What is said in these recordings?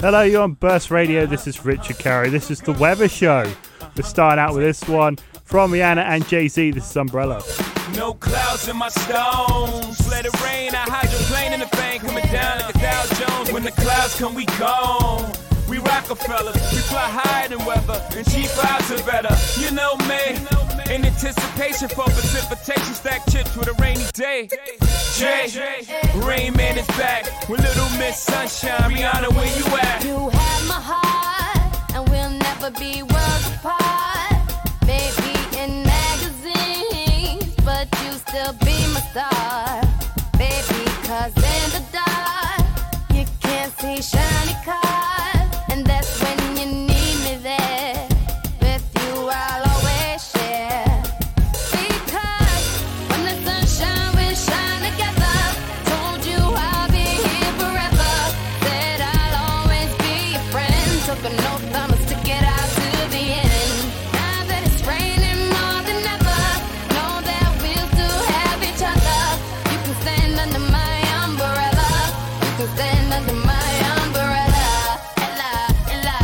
Hello, you're on Burst Radio. This is Richard Carey. This is the weather show. We're starting out with this one from Rihanna and Jay-Z. This is Umbrella. No clouds in my stones. Let it rain. I hydroplane in the bank. Coming down like a Dow Jones. When the clouds come, we gone. We Rockefellers. We fly higher than weather. And cheap vibes are better. You know me. In anticipation for precipitation. Stack chips with a rainy day. Jay, Rain Man is back with Little Miss Sunshine. Rihanna, where you at? You have my heart, and we'll never be worlds apart. Maybe in magazines, but you still be my star. Baby, 'cause in the dark, you can't see shiny cars. And that's when you need me there. With you, I'll always share. Because when the sunshine will shine together, told you I'll be here forever. Said I'll always be your friend. Took an oath, I'ma stick it out to the end. Now that it's raining more than ever, know that we'll still have each other. You can stand under my umbrella. You can stand under my umbrella. Ella, Ella,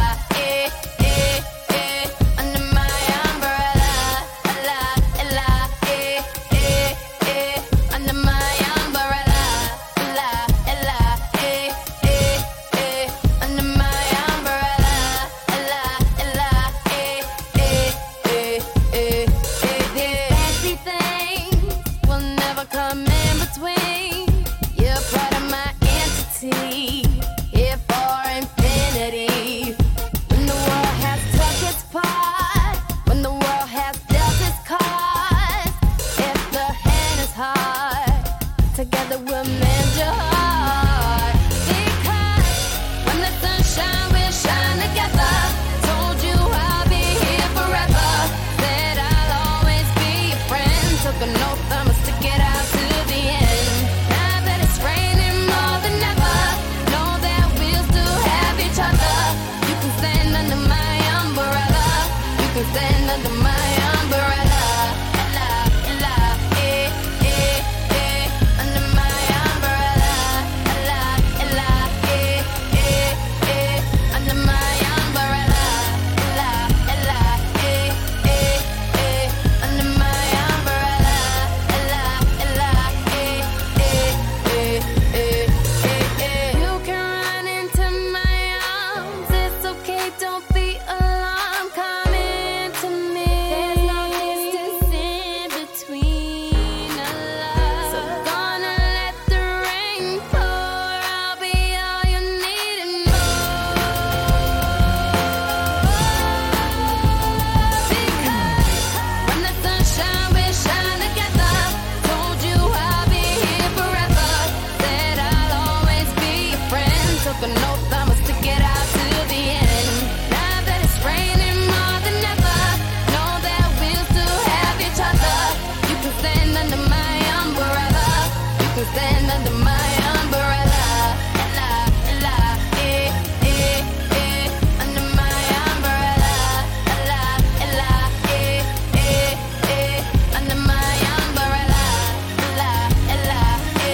under my umbrella. Ella, Ella, under my umbrella. Ella, Ella, under my umbrella. Ella, Ella, fancy things will never come in between. You're part of my entity, here for infinity. When the world has took its part, when the world has dealt its cards, if the hand is hard, together we'll mend your heart. Because when the sunshine will shine together, told you I'll be here forever. Said I'll always be your friend. Took an oath, I'ma stick it out to the end. Now that it's raining more than ever, know that we'll still have each other. You can stand under my umbrella. You can stand under my umbrella. Ella, Ella, under my umbrella. Ella, Ella, under my umbrella. Ella, Ella, under my umbrella. Ella, Ella, you can run into my arms. It's okay, don't be alarmed. Come into me. There's no distance in between us. So gonna let the rain pour. I'll be all you need and more. Because when the sunshine will shine together, told you I'll be here forever. Said I'll always be your friend. Took an oath, I'ma stick it out to the end. Now that it's raining more than ever, know that we'll still have each other. You can stand under my umbrella. You can stand under my umbrella. Ella, Ella, under my umbrella. Ella, Ella, under my umbrella. Ella, Ella,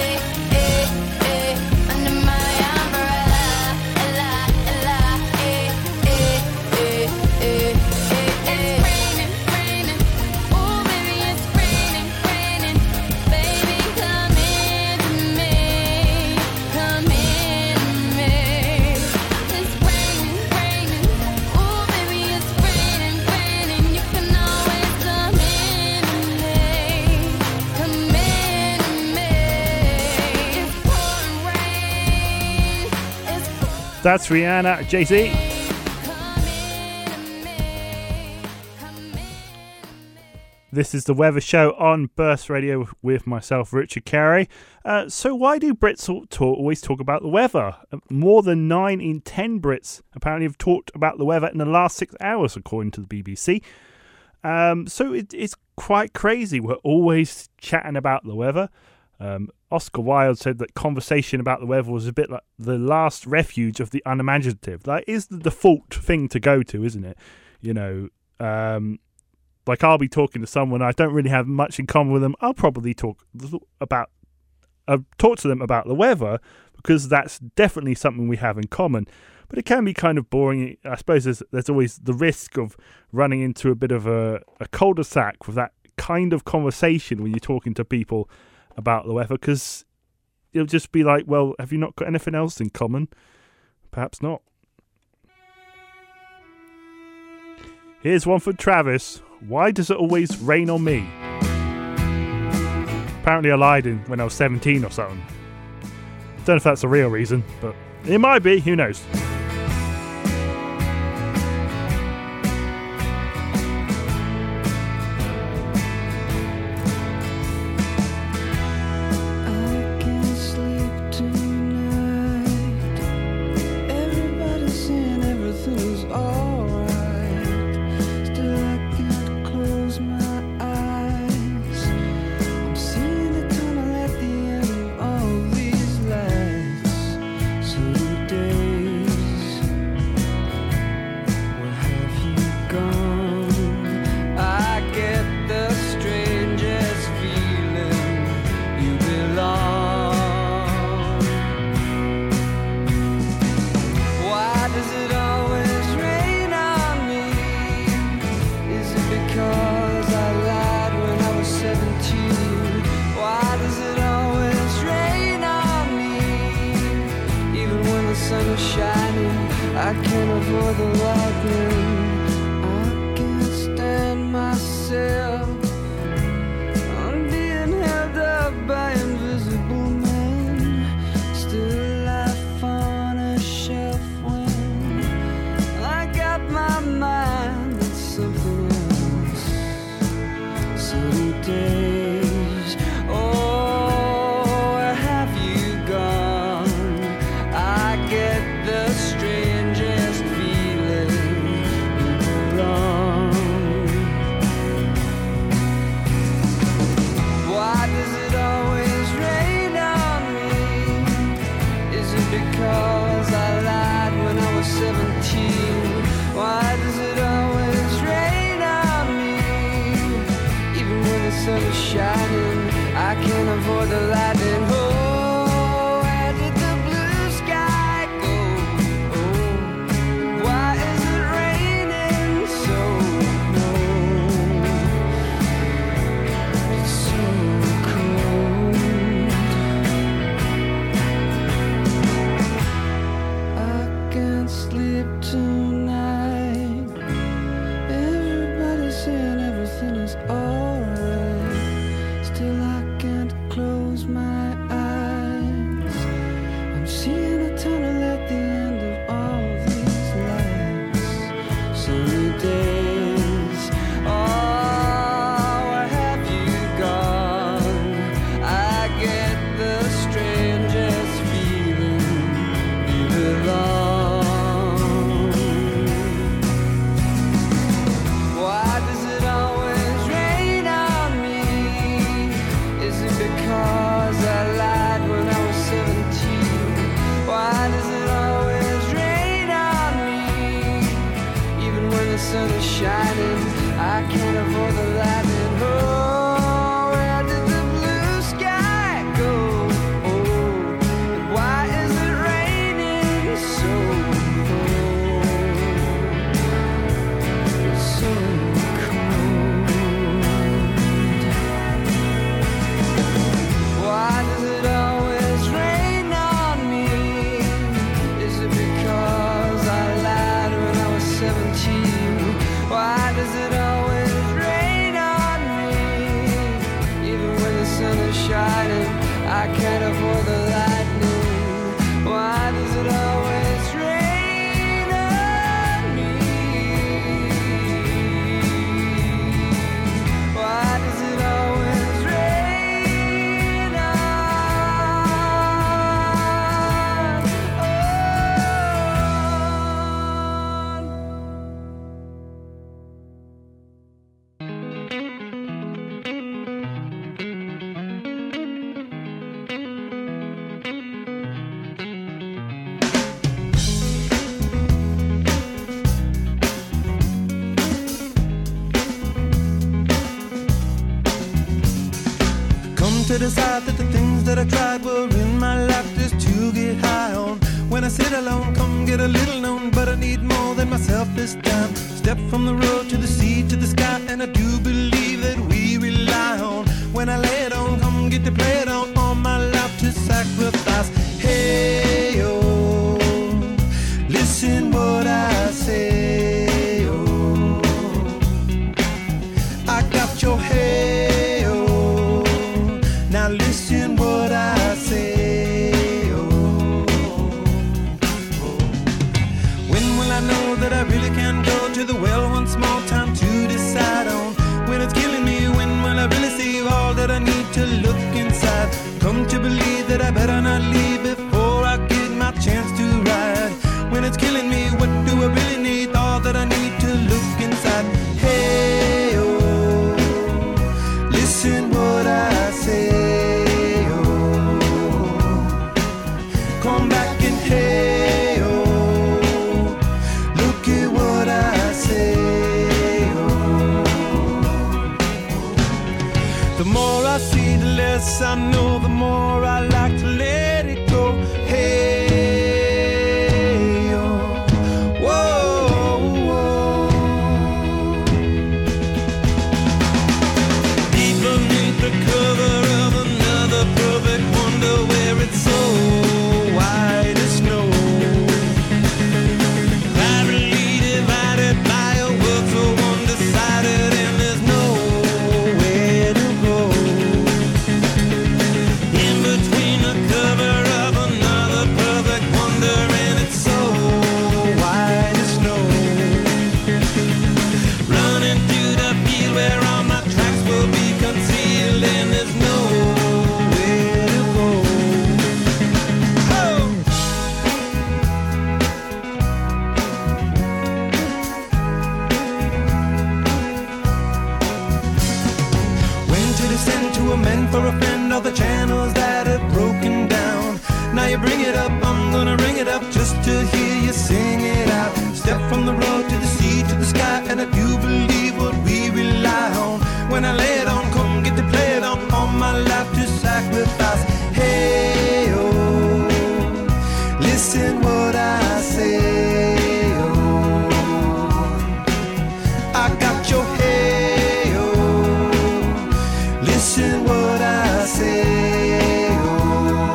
under my umbrella. Ella, Ella, it's raining, raining. Oh, baby, it's raining, raining. Baby, come into me, come into me. It's raining, raining. Oh, baby, it's raining, raining. You can always come into me, come into me. It's pouring rain, it's pouring. That's Rihanna, Jay-Z. This is the weather show on Burst Radio with myself, Richard Carey. So why do Brits always talk about the weather? More than 9 in 10 Brits apparently have talked about the weather in the last 6 hours, according to the BBC. So it's quite crazy. We're always chatting about the weather. Oscar Wilde said that conversation about the weather was a bit like the last refuge of the unimaginative. Like, is the default thing to go to, isn't it? You know, like I'll be talking to someone I don't really have much in common with them. I'll probably talk about talk to them about the weather, because that's definitely something we have in common. But it can be kind of boring. I suppose there's always the risk of running into a bit of a cul-de-sac with that kind of conversation when you're talking to people about the weather, because it'll just be like, well, have you not got anything else in common? Perhaps not. Here's one for Travis. Why does it always rain on me? Apparently I lied when I was 17 or something. Don't know if that's a real reason, but it might be, who knows. To decide that the things that I tried were in my life just to get high on. When I sit alone, come get a little known, but I need more than myself this time. Step from the road to the sea to the sky, and I do believe that we rely on. When I lay it on, come get to play it on, all my life to sacrifice. Hey, oh, listen what I say, oh, I got your hey, oh, now listen what I say, oh, when will I know that I really can go to the well one small time to decide on when it's killing me? When will I really see all that I need to look inside? Come to believe that I better not leave before I get my chance to ride. When it's killing me, what do I really need? All that I need to look inside. Hey, oh, listen what I say, oh, come back and hey, oh, look at what I say, oh. The more I see, the less I know, the more I like to let it go. Hey, oh, whoa, whoa. Deep beneath the cover of another perfect wonder, where it's so white as snow, privately divided by a world so undecided, and there's nowhere to go. In between the cover of another perfect wonder, and it's so white as snow, running through the field where all my tracks will be concealed, and there's nowhere to go. Oh! When to descend to amend for a friend all the channels that have broken down. Now you bring it up, I'm gonna ring it up just to hear you sing it out. Step from the road to the sea to the sky, and I do believe what we rely on. When I lay it on, come get to play it on, all my life to sacrifice. Hey, oh, listen what I say, oh, I got your hey, oh, listen what I say, oh.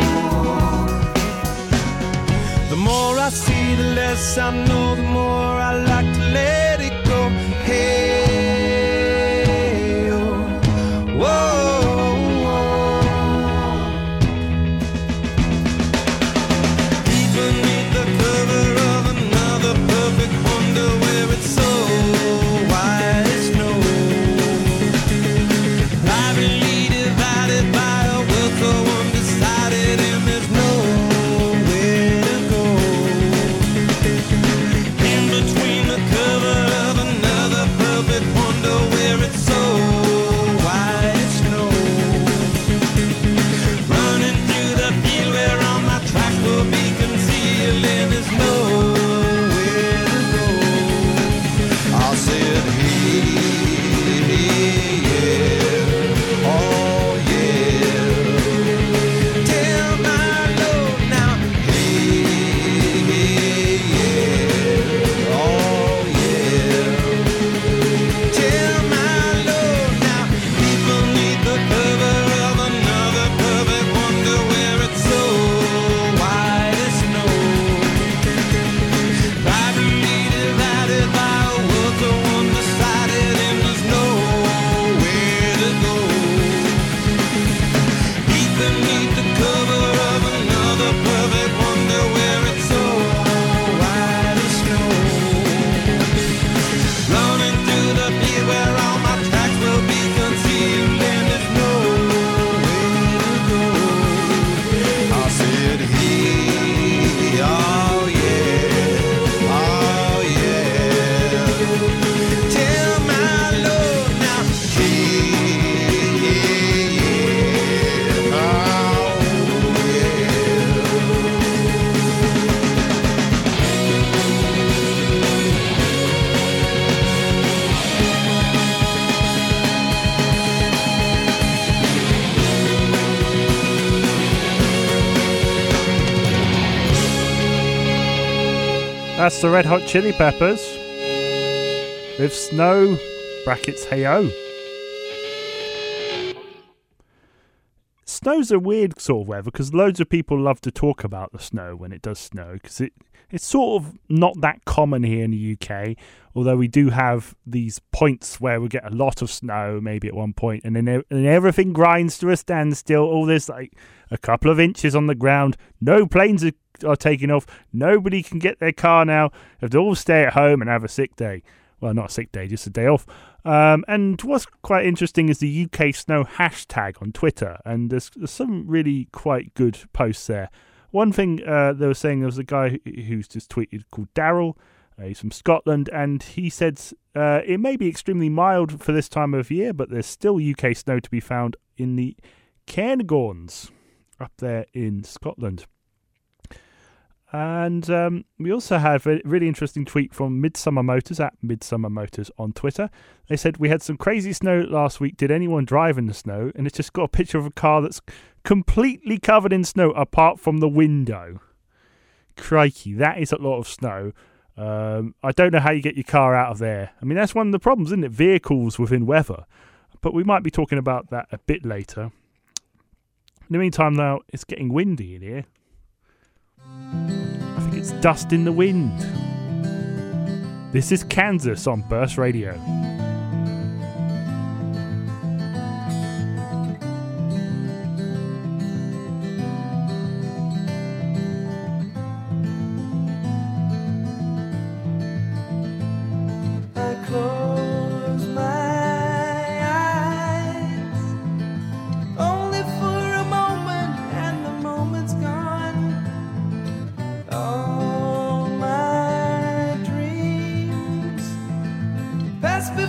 The more I see, the less I know, the more I like to let it go. Hey, oh, whoa, whoa. Deep beneath the cover of another perfect wonder, where it's so white as snow, privately divided by a world so undecided, and there's nowhere to go. In between the cover of another perfect That's the Red Hot Chili Peppers with Snow brackets Hey-O. Snow's a weird sort of weather because loads of people love to talk about the snow when it does snow because it's sort of not that common here in the UK, although we do have these points where we get a lot of snow maybe at one point, and then everything grinds to a standstill. All this like a couple of inches on the ground, no planes are taking off, nobody can get their car now, they have to all stay at home and have a sick day. Well, not a sick day, just a day off. And what's quite interesting is the UK Snow hashtag on Twitter, and there's some really quite good posts there. One thing they were saying, there was a guy who's just tweeted called Daryl. He's from Scotland, and he said it may be extremely mild for this time of year, but there's still UK snow to be found in the Cairngorms up there in Scotland. And we also have a really interesting tweet from Midsummer Motors at Midsummer Motors on Twitter. They said, we had some crazy snow last week. Did anyone drive in the snow? And it's just got a picture of a car that's completely covered in snow apart from the window. Crikey, that is a lot of snow. I don't know how you get your car out of there. I mean, that's one of the problems, isn't it? Vehicles within weather. But we might be talking about that a bit later. In the meantime, now, it's getting windy in here. I think it's dust in the wind. This is Kansas on Burst Radio. Best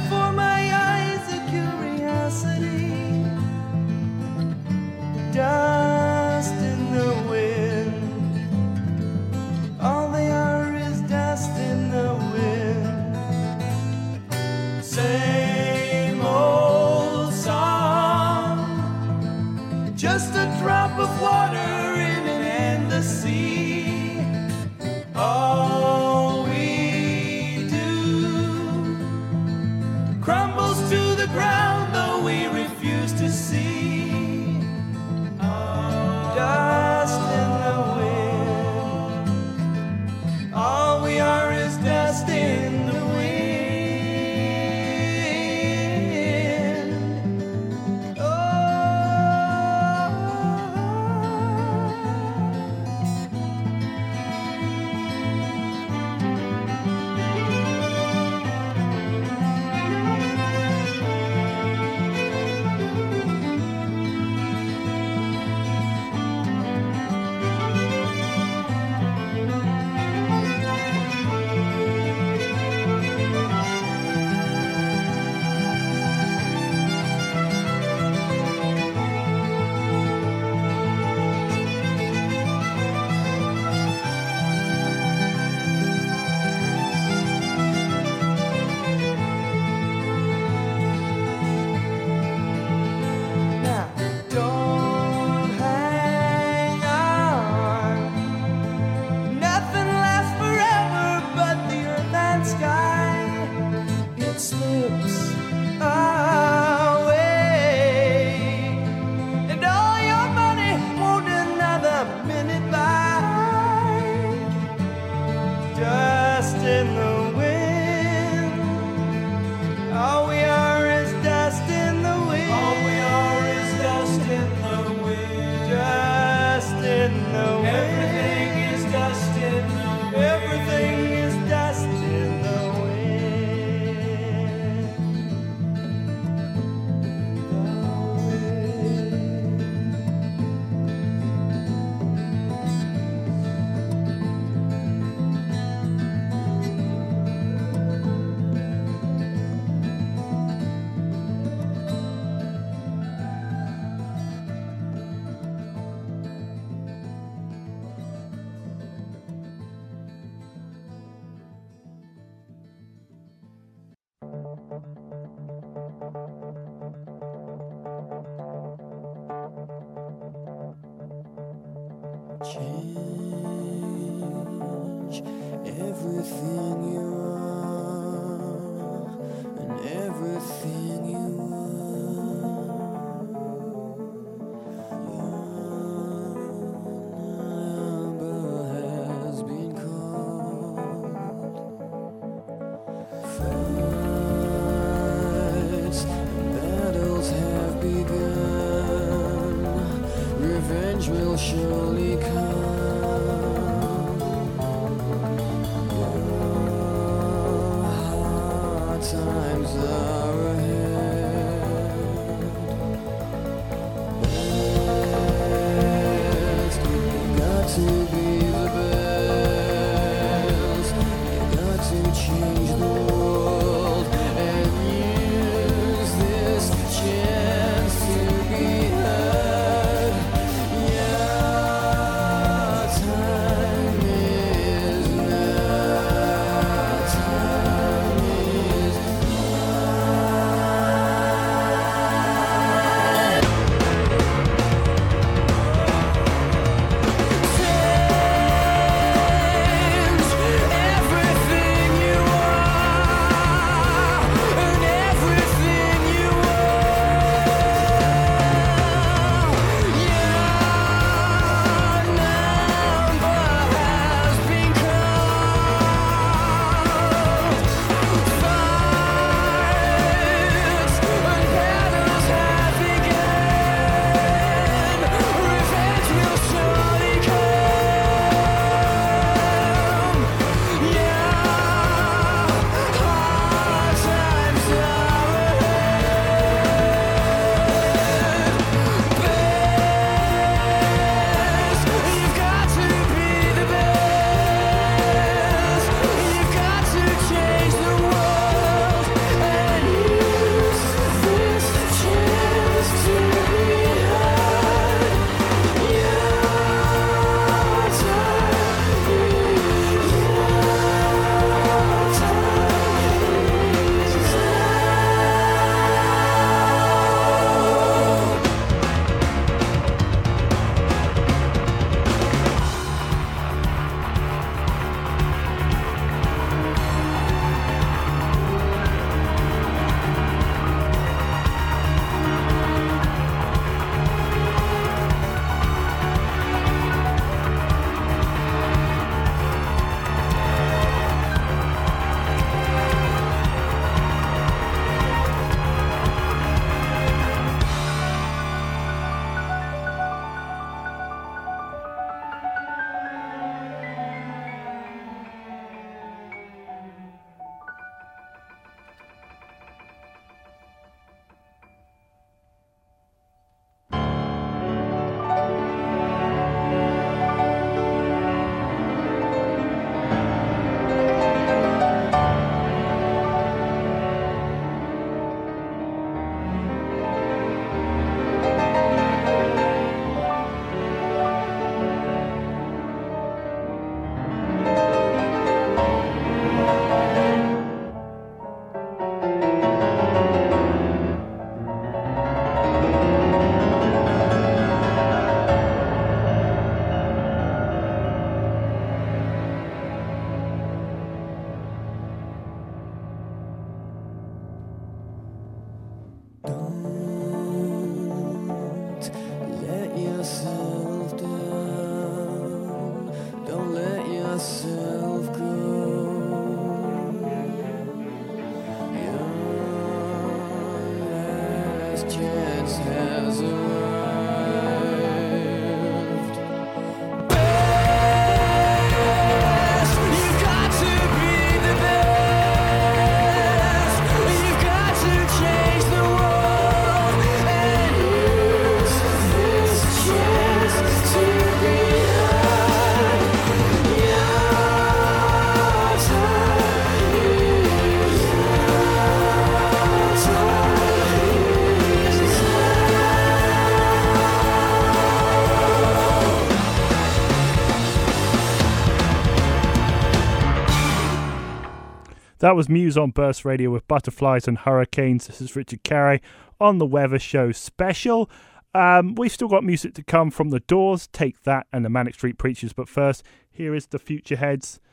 That was Muse on Burst Radio with Butterflies and Hurricanes. This is Richard Carey on the Weather Show special. We've still got music to come from The Doors, Take That, and the Manic Street Preachers. But first, here is the Future Heads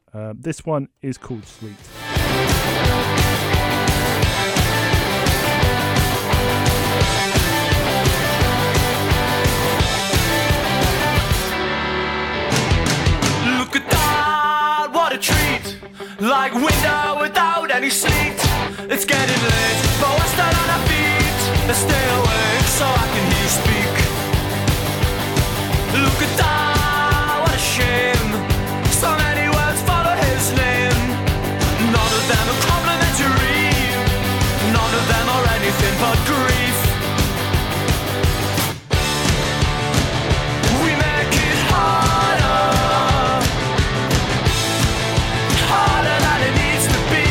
This one is called Sleet. Look at that, what a treat. Like winter without any sleet. It's getting late, but we're still on our feet. Let's stay awake so I can hear you speak. Look at that, what a shame. So many words follow his name. None of them are complimentary. None of them are anything but grief. We make it harder, harder than it needs to be.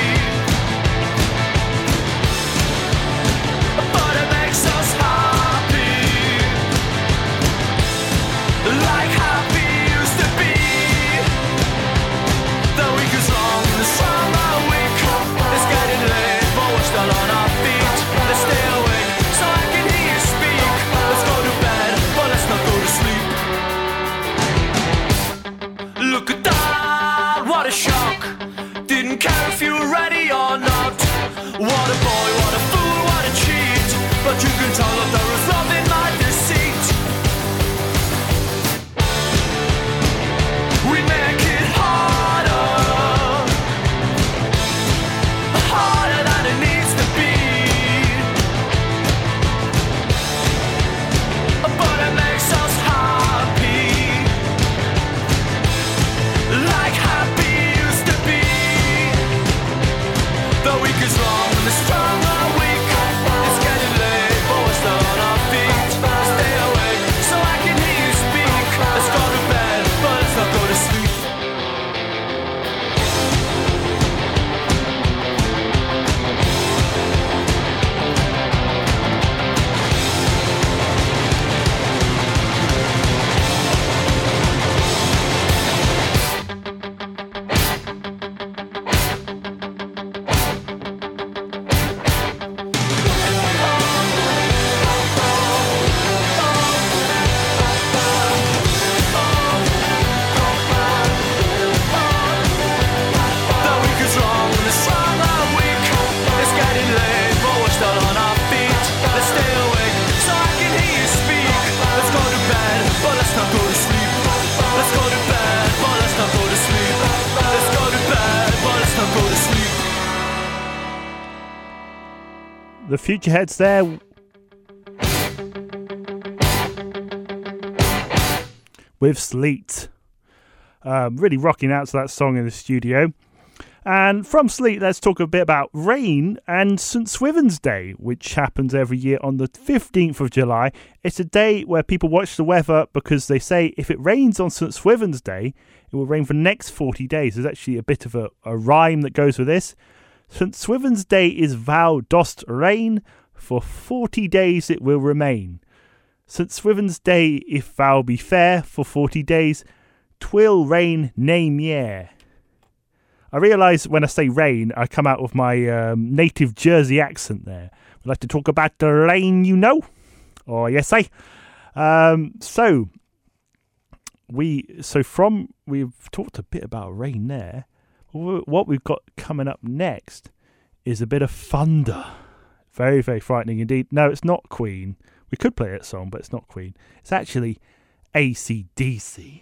But it makes us happy, like happy used to be. The week is long, the summer week. It's getting late, but we're still on our feet. Let's stay awake so I can hear you speak. Let's go to bed, but let's not go to sleep. Look at that, what a shock. Didn't care if you were ready or not. What a boy, what a fool, what a cheat. But you can tell that there is love in my deceit. We make it harder, harder than it needs to be. But it makes us happy, like happy used to be. The week is long, the summer week. It's getting late, but we're still on our feet. Stay awake so I can hear you speak. Let's go to bed, but let's not go to sleep. The week is long, the summer week. It's getting late, but we're still on our feet. Let's stay awake so I can hear you speak. Let's go to bed, but let's not go to sleep. Let's go to bed, but let's not go to sleep. Let's go to bed, but let's not go to sleep. The Futureheads there with Sleet. Really rocking out to that song in the studio. And from Sleet, let's talk a bit about rain and St Swithin's Day, which happens every year on the 15th of July. It's a day where people watch the weather because they say if it rains on St Swithin's Day, it will rain for the next 40 days. There's actually a bit of a rhyme that goes with this. St Swithin's Day is thou dost rain, for 40 days it will remain. St Swithin's Day, if thou be fair, for 40 days 'twill rain nae mair. I realise when I say rain, I come out with my native Jersey accent there. We like to talk about the rain, you know. Oh, yes, I. We've talked a bit about rain there. What we've got coming up next is a bit of thunder. Very, very frightening indeed. No, it's not Queen. We could play that song, but it's not Queen. It's actually AC/DC.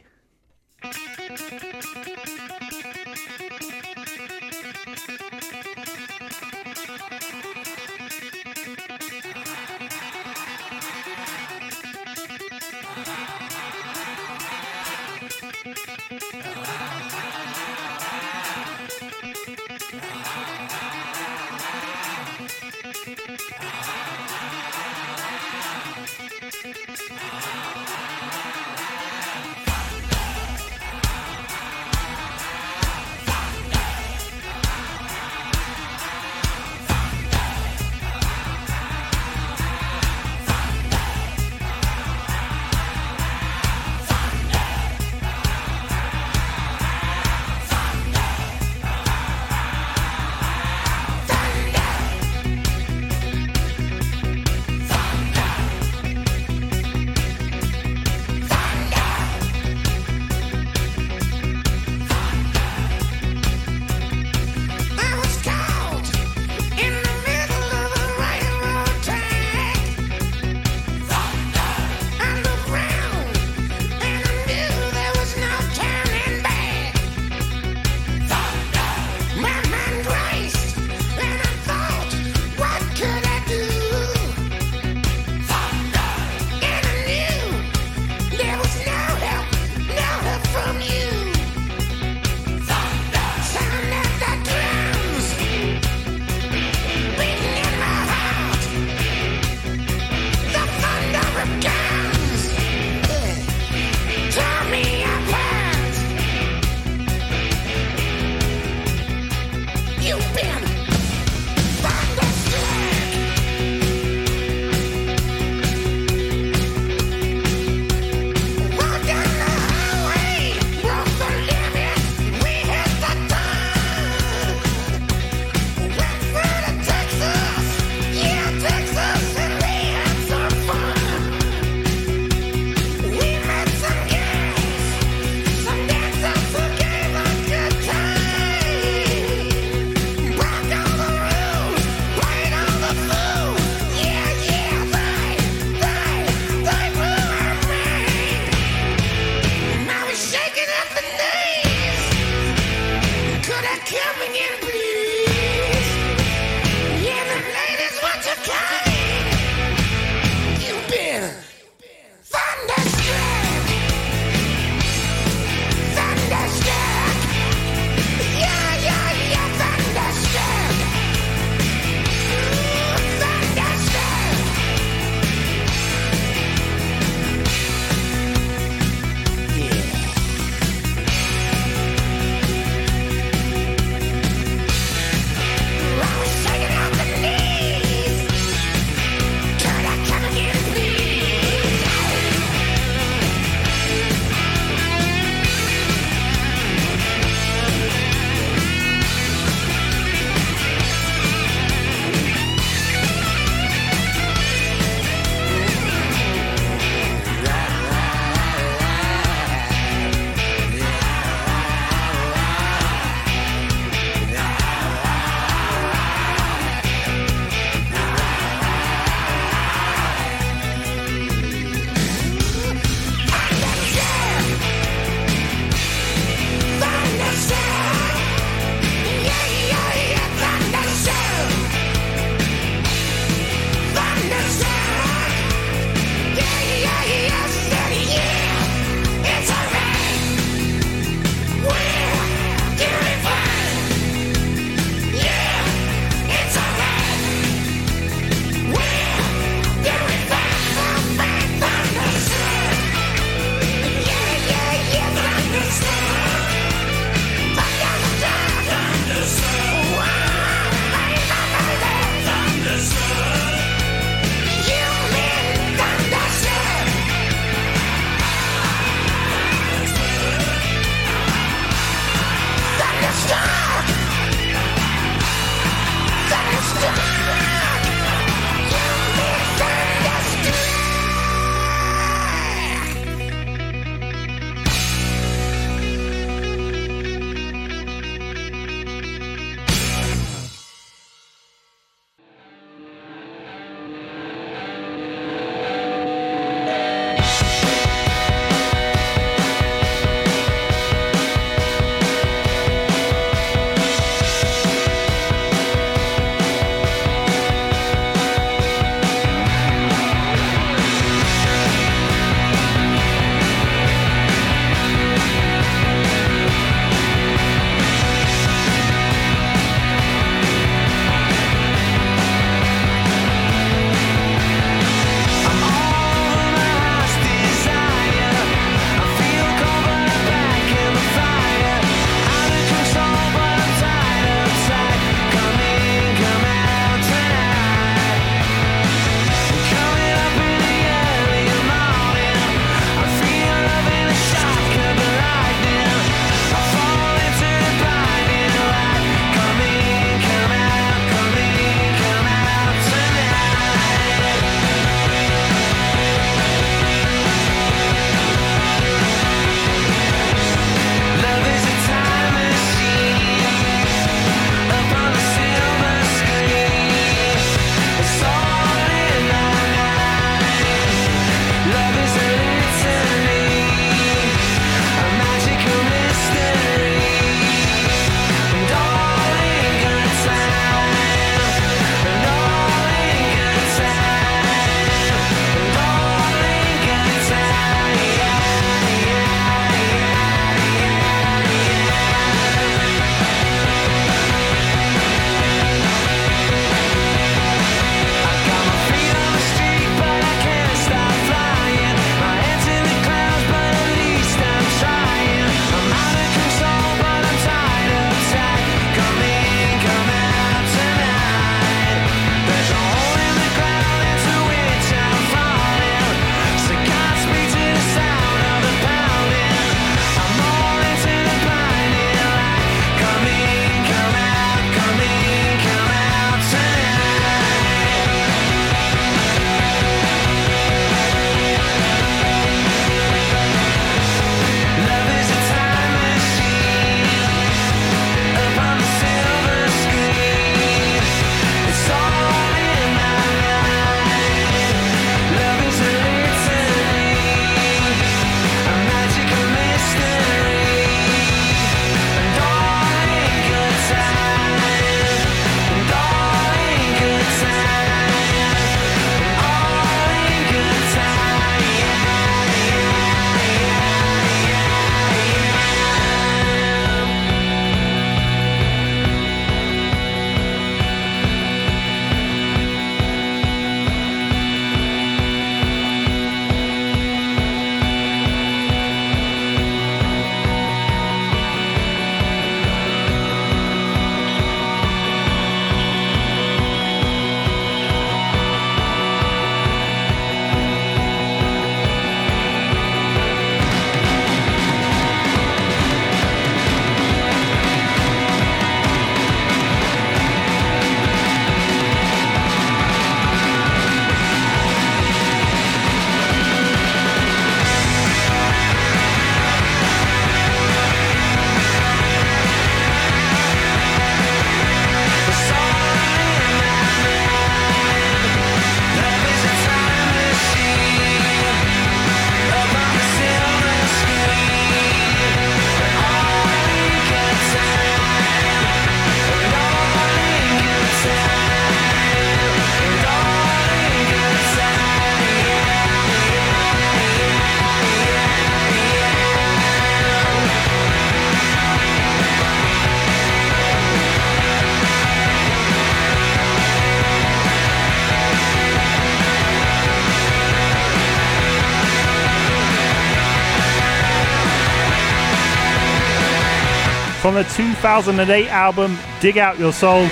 from the 2008 album Dig Out Your Soul.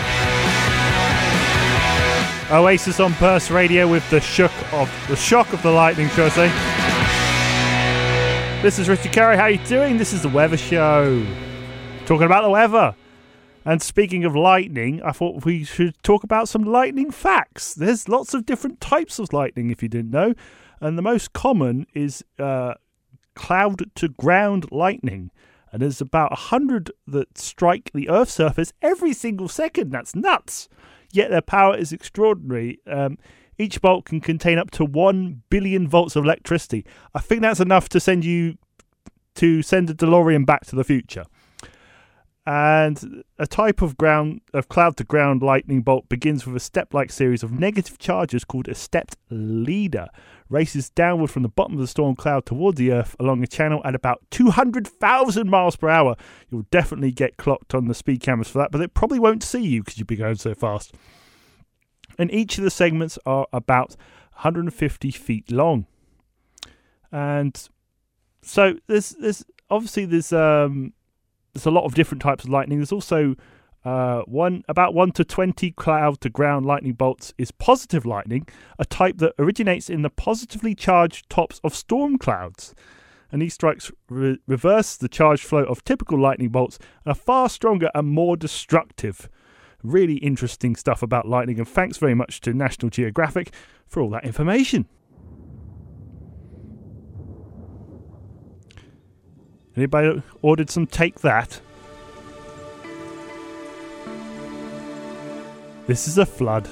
Oasis on Burst Radio with the shock of the lightning, shall I say. This is Richard Carey. How are you doing? This is the Weather Show. Talking about the weather. And speaking of lightning, I thought we should talk about some lightning facts. There's lots of different types of lightning, if you didn't know. And the most common is cloud-to-ground lightning. And there's about 100 that strike the Earth's surface every single second. That's nuts. Yet their power is extraordinary. Each bolt can contain up to 1 billion volts of electricity. I think that's enough to send a DeLorean back to the future. And a type of cloud-to-ground lightning bolt begins with a step-like series of negative charges called a stepped leader. Races downward from the bottom of the storm cloud towards the Earth along a channel at about 200,000 miles per hour. You'll definitely get clocked on the speed cameras for that, but it probably won't see you because you'll be going so fast. And each of the segments are about 150 feet long. And so there's a lot of different types of lightning. There's also about 1 to 20 cloud-to-ground lightning bolts is positive lightning, a type that originates in the positively charged tops of storm clouds. And these strikes reverse the charged flow of typical lightning bolts and are far stronger and more destructive. Really interesting stuff about lightning, and thanks very much to National Geographic for all that information. Anybody ordered some Take That? This is a flood.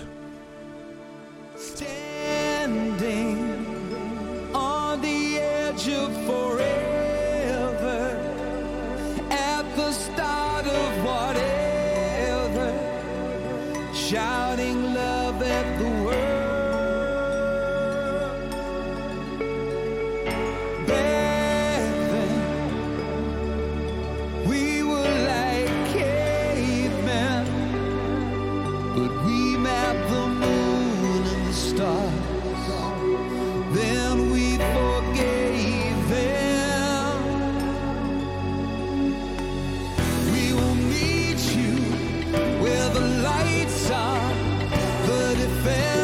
Standing on the edge of forever, at the start of whatever, shouting love at the world. Then we forgave them. We will meet you where the lights are, the defense.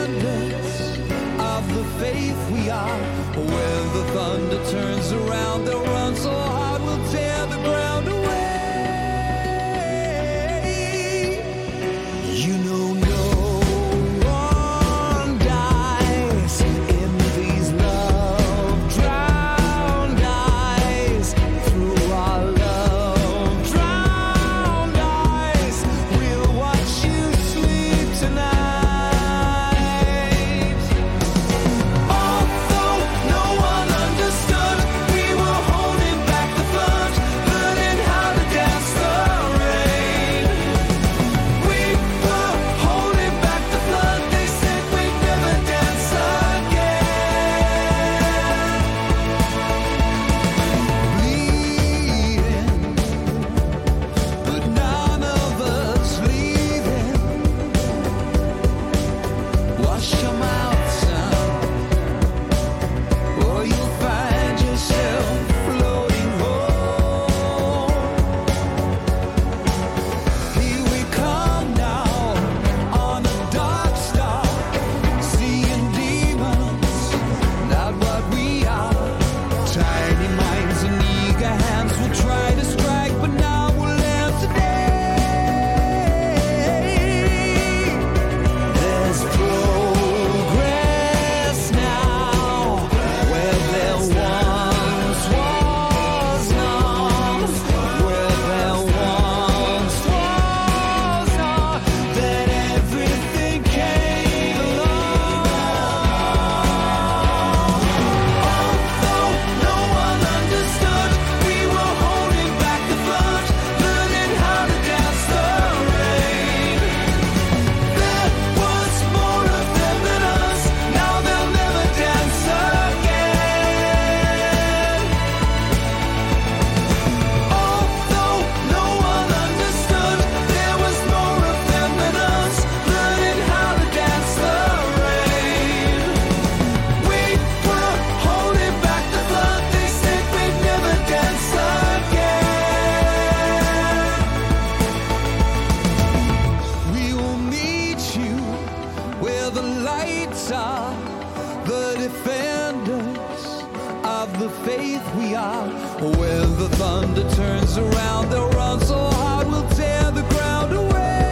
When the thunder turns around, they'll run so hard we'll tear the ground away.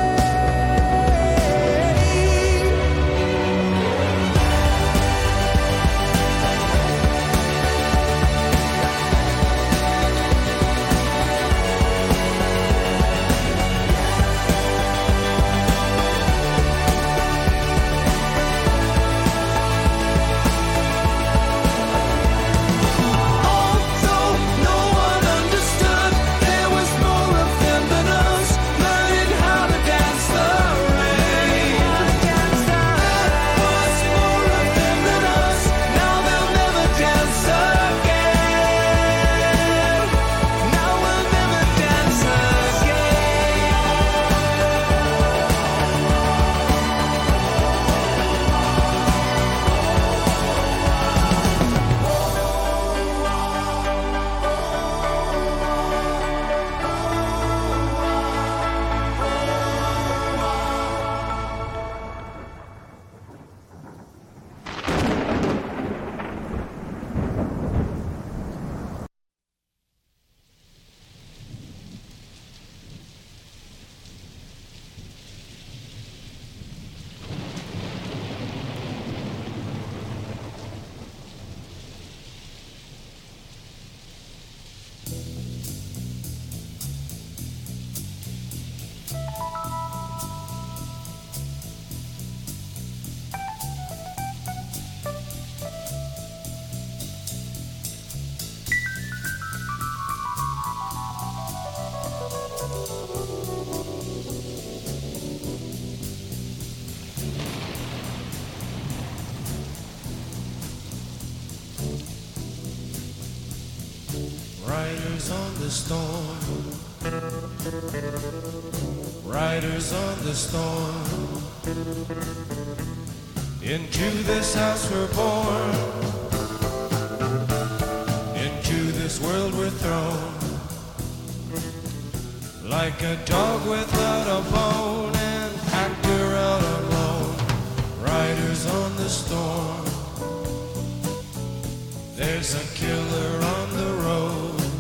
Riders on the storm, riders on the storm. Into this house we're born, into this world we're thrown. Like a dog without a bone, an actor out alone. Riders on the storm, there's a killer on the road.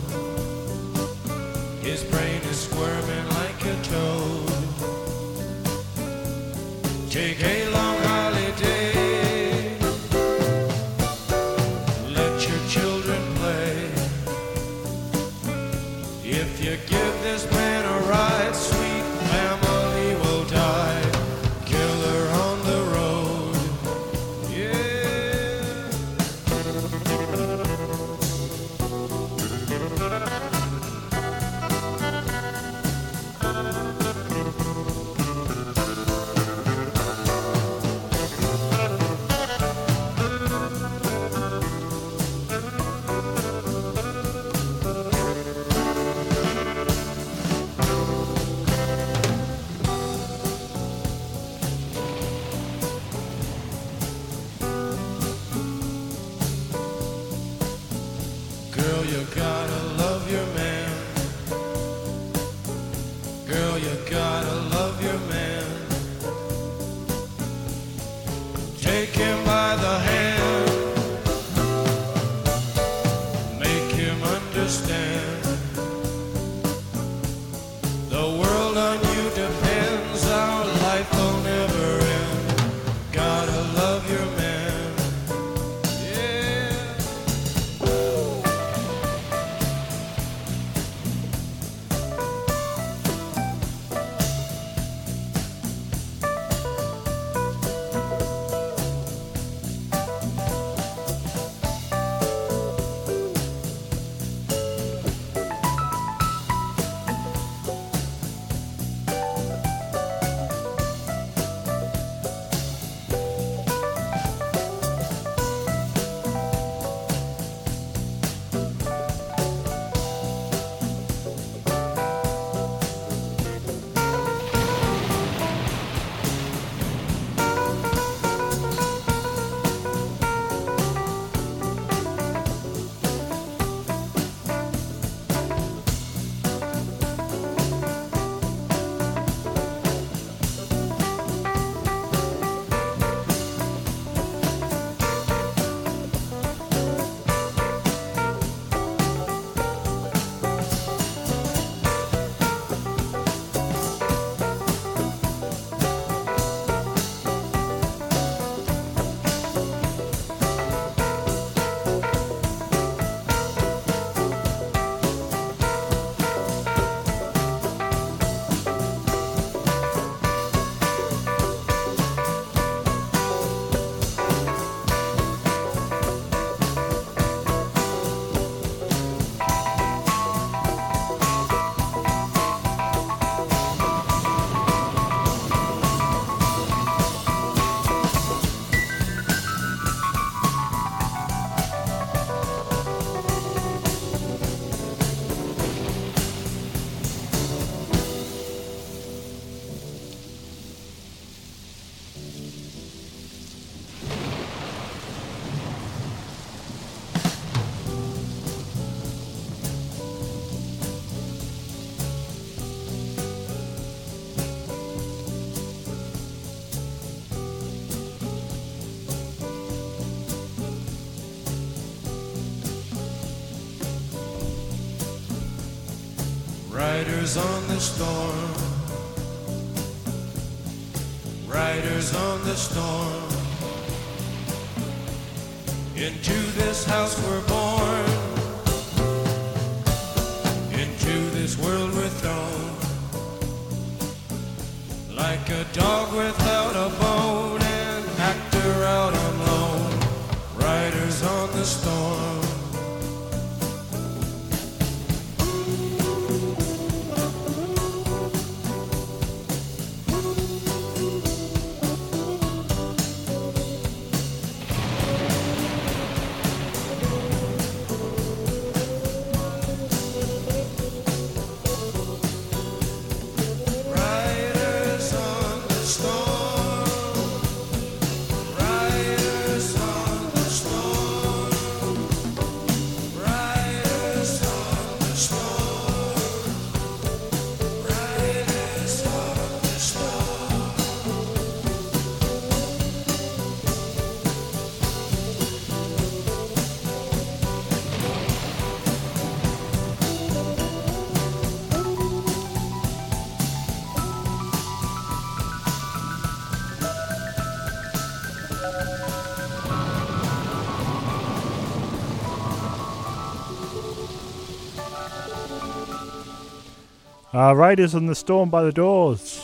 His brain is squirming like a toad. Take a long holiday, let your children play. If you give this man a ride, sweet family will die. Killer on the road, yeah. Riders on the storm. Riders on the storm. Into this house we're born. Into this world we're thrown. Like a dog without a bone, an actor out on loan. Riders on the storm. Riders on the Storm by the Doors.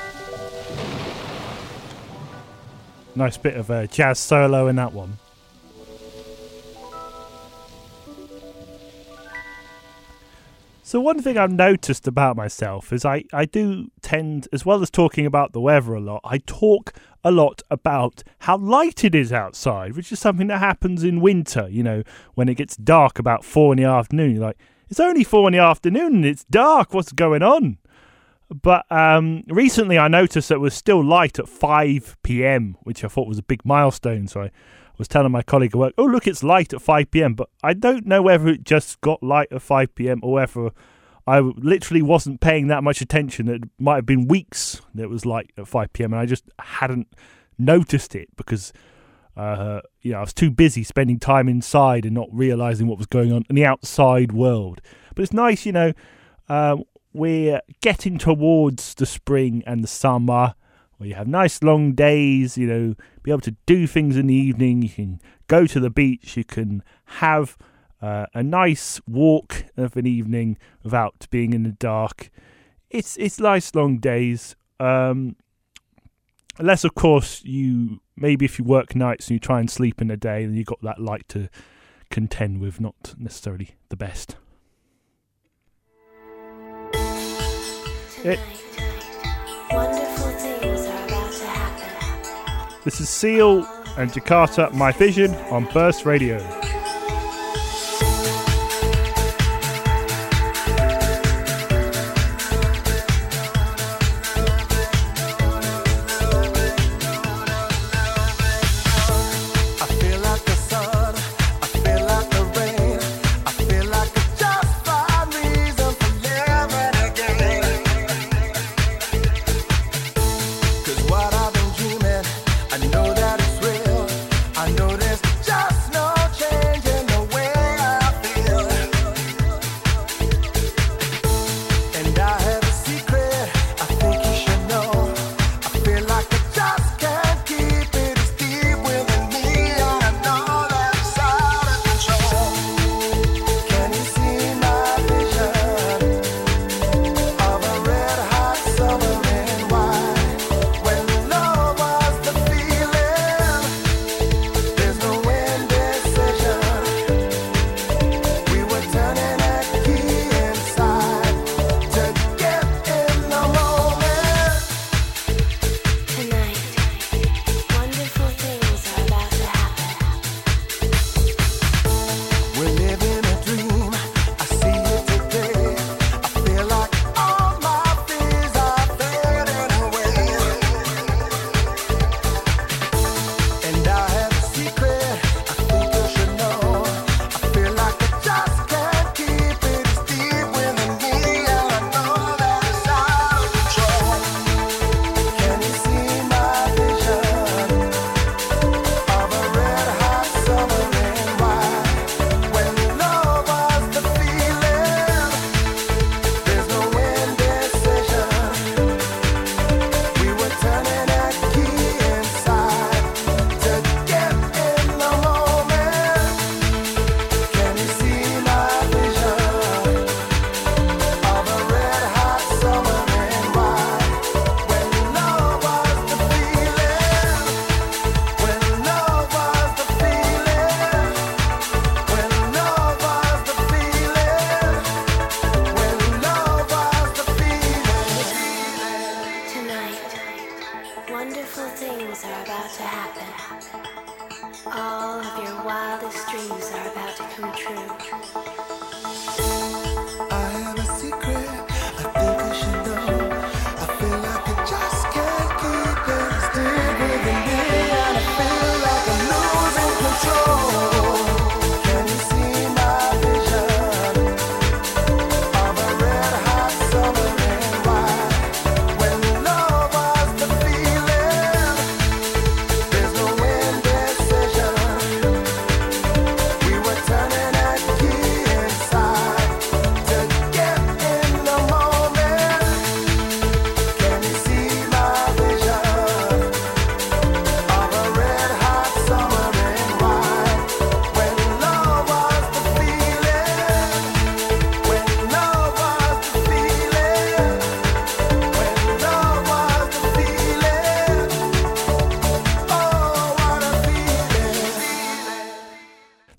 Nice bit of a jazz solo in that one. So one thing I've noticed about myself is I do tend, as well as talking about the weather a lot, I talk a lot about how light it is outside, which is something that happens in winter, you know, when it gets dark about 4 in the afternoon. You're like, it's only 4 in the afternoon and it's dark, what's going on? But recently I noticed that it was still light at 5 p.m, which I thought was a big milestone. So I was telling my colleague at work, oh, look, it's light at 5 p.m. But I don't know whether it just got light at 5 p.m. or whether I literally wasn't paying that much attention. It might have been weeks that it was light at 5 p.m. and I just hadn't noticed it because I was too busy spending time inside and not realising what was going on in the outside world. But it's nice, we're getting towards the spring and the summer where you have nice long days, be able to do things in the evening. You can go to the beach. You can have a nice walk of an evening without being in the dark. It's nice long days. Unless, of course, maybe if you work nights and you try and sleep in the day, then you've got that light to contend with, not necessarily the best. Wonderful things are about to happen. This is Seal and Jakarta, My Vision on Burst Radio. I know that it's real. I know there's just no chance.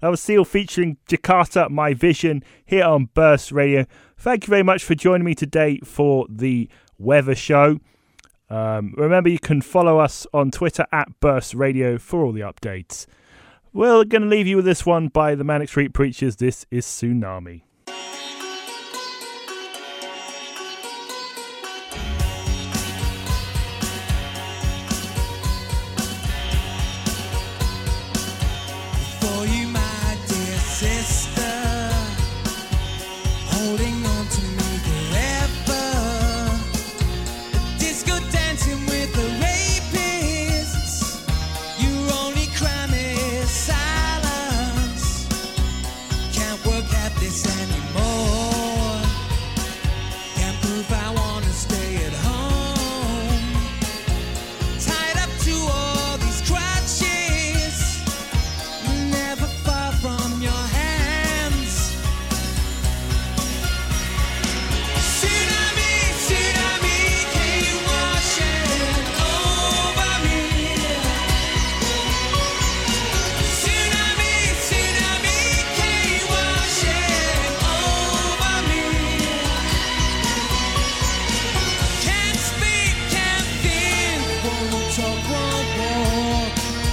That was Seal featuring Jakarta, My Vision, here on Burst Radio. Thank you very much for joining me today for the weather show. Remember, you can follow us on Twitter at Burst Radio for all the updates. We're going to leave you with this one by the Manic Street Preachers. This is Tsunami. For you, my dear sister, holding on to me forever. Disco dancing with the rapists. Your only crime is silence. Can't work at this anymore. Can't prove I wanna stay at home. Tied up to all these crutches. Never far from your hands. Tsunami, tsunami, came washing over me. Tsunami, tsunami, came washing over me. Can't speak, can't think, won't talk, won't walk.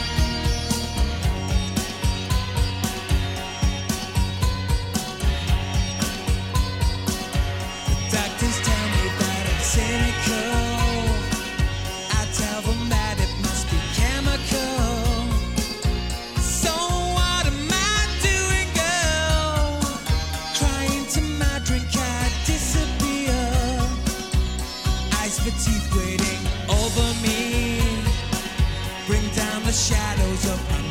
Doctors tell me that I'm cynical. I tell them that it must be chemical. So what am I doing, girl? Crying to my drink, I disappear. Eyes for teeth waiting over me. Bring down the shadows of my